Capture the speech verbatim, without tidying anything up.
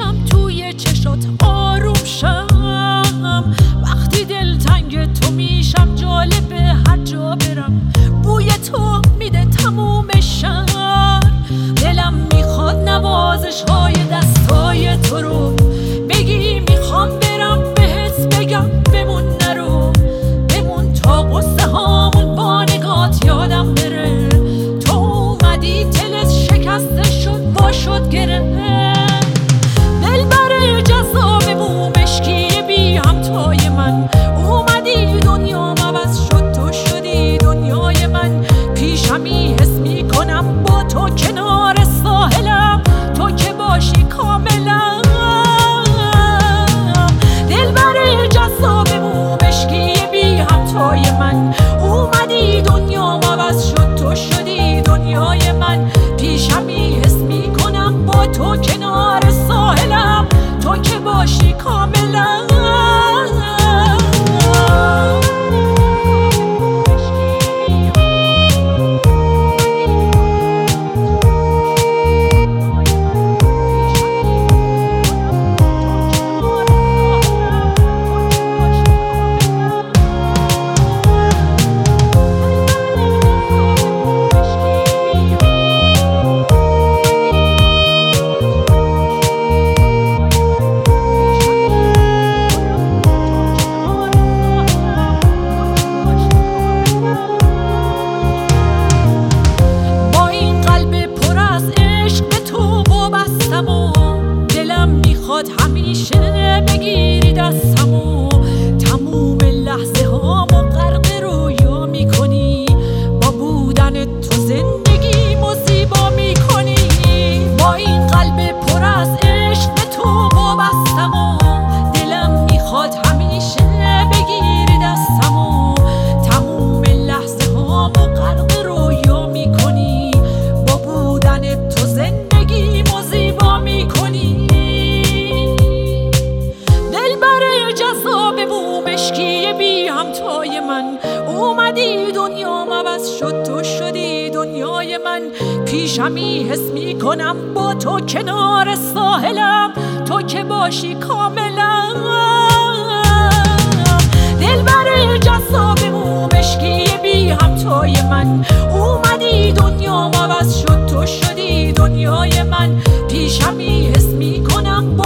بکشم توی چشات آروم شم. وقتی دلتنگ تو میشم جالب هر جا برم بوی تو میده تموم شهر. دلم میخواد نوازش های دستای تو رو بگی میخوام برم بهت بگم بمون نرو بمون تا قصه هامون با نگات یادم بره. تو اومدی دلت شکسته شد وا شد گره. دلبر جذاب مو مشکی بی همتای من اومدی دنیام عوض شد تو شدی دنیای من. پیشمی حس میکنم با تو کنار ساحلم تو که باشی کاملا. دلبر جذاب مو مشکی بی همتای من اومدی دنیام عوض شد تو شدی دنیای من. پیشمی حس میکنم با تو کنار ساحلم تو که باشی کاملا. همیشه بگیری دستمو تموم لحظه هامو غرق رویا میکنی. با بودن تو زندگیمو زیبا میکنی. با این قلب پر از عشق به تو وابستم و دلم میخواد همیشه بگیری دستمو تموم لحظه هامو غرق رویا میکنی. با بودن تو زندگیمو زیبا میکنی. مشکی بی همتای من اومدی دنیام عوض شد تو شدی دنیای من. پیشمی حس میکنم با تو کنار ساحلم تو که باشی کاملا. دلبر جذاب مو مشکی بی همتای من اومدی دنیام عوض شد تو شدی دنیای من. پیشمی حس میکنم